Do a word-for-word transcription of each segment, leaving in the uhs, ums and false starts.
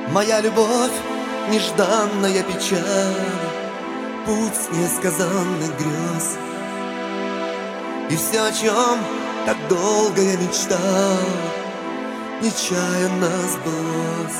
Моя любовь, нежданная печаль, путь несказанных грез. И все, о чем так долго я мечтал, нечаянно сбылось.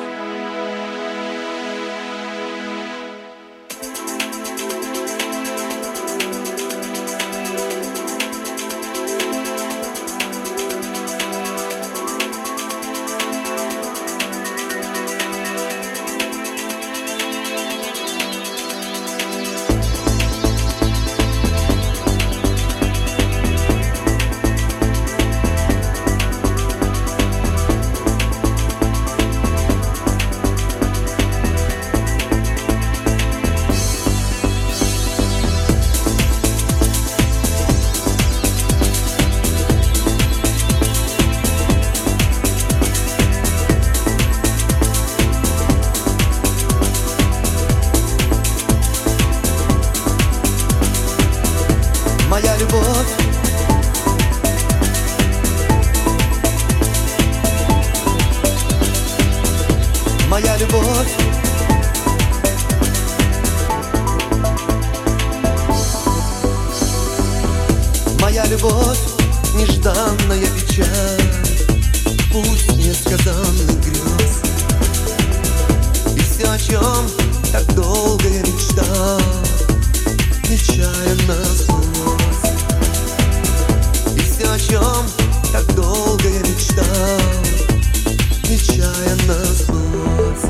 Моя любовь, моя любовь, моя любовь, нежданная печаль, путь несказанных грез. И все, о чем так долго я мечтал, нечаянно сбылось. И все, о чем так долго я мечтал, нечаянно сбылось.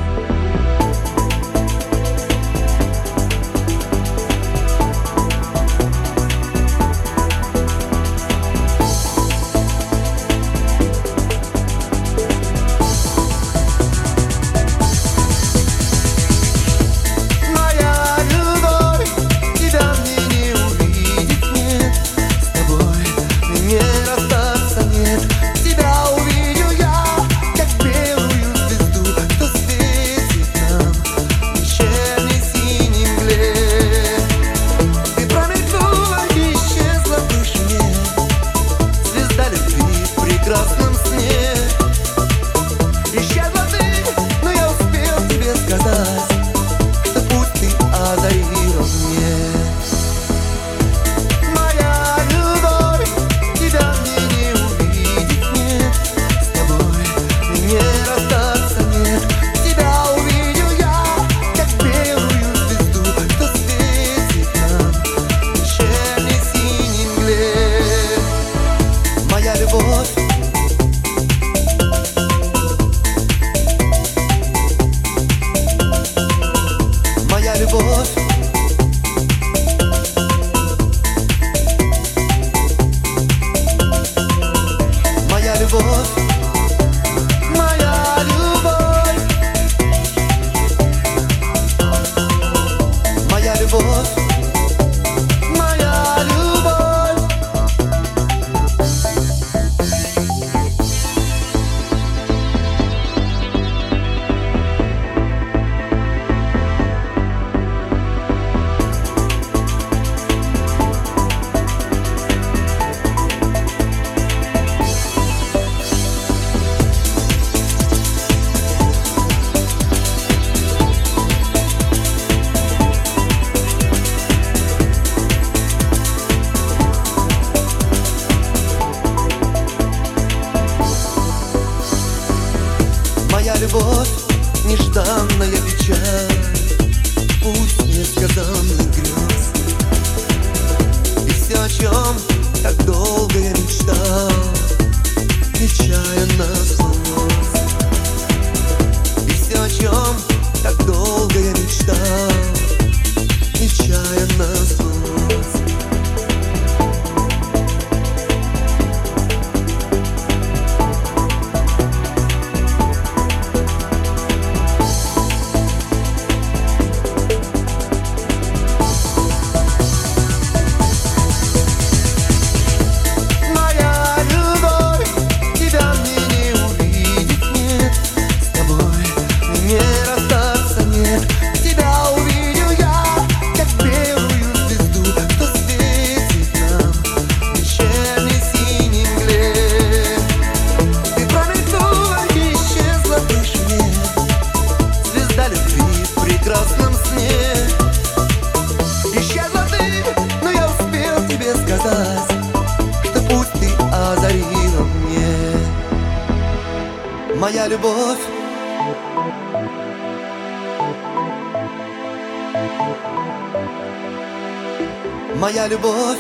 Моя любовь, нежданная печаль, путь несказанных грез. И все, о чем так долго я мечтал, нечаянно сбылось. И все, о чем так долго я мечтал, нечаянно сбылось. Моя любовь, тебя мне не увидеть. моя любовь. Моя любовь.